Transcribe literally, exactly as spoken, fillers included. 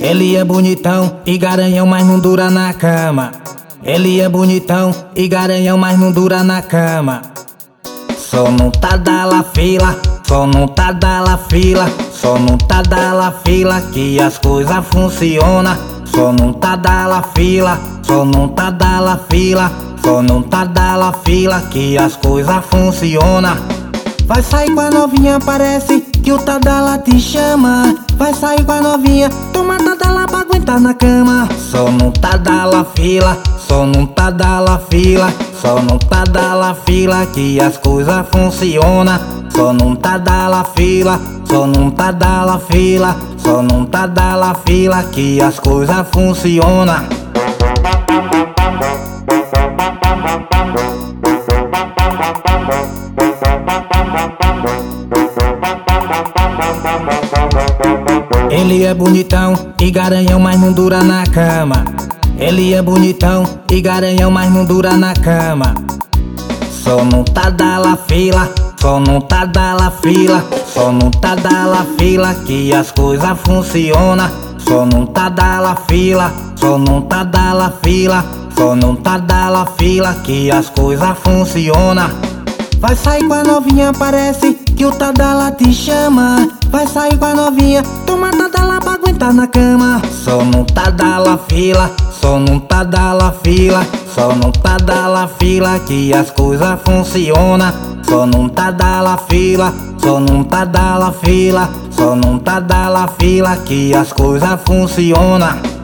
Ele é bonitão e garanhão, mas não dura na cama. Ele é bonitão e garanhão, mas não dura na cama. Só não tá da la fila, só não tá da la fila, só não tá da la fila que as coisas funcionam. Só não tá da la fila, só não tá da la fila, só não tá da la fila que as coisas funcionam. Vai sair com a novinha, parece que o Tadala te chama. Vai sair com a novinha, toma Tadala pra aguentar na cama. Só não tá da la fila, só não tá da la fila, só não tá da la fila que as coisas funcionam. Só não tá da la fila, só não tá da la fila, só não tá da la fila que as coisas funcionam. Ele é bonitão e garanhão, mas não dura na cama. Ele é bonitão e garanhão, mas não dura na cama. Só não tá da la fila, só não tá da la fila, só não tá da la fila que as coisas funcionam. Só não tá da la fila, só não tá da la fila, só não tá da la fila que as coisas funcionam. Vai sair com a novinha, parece que o Tadala te chama. Vai sair com a novinha, toma Tadala pra aguentar na cama. Só não tá da la fila, só não tá da la fila, só não tá da la fila que as coisas funcionam. Só não tá da la fila, só não tá da la fila, só não tá da la fila que as coisas funcionam.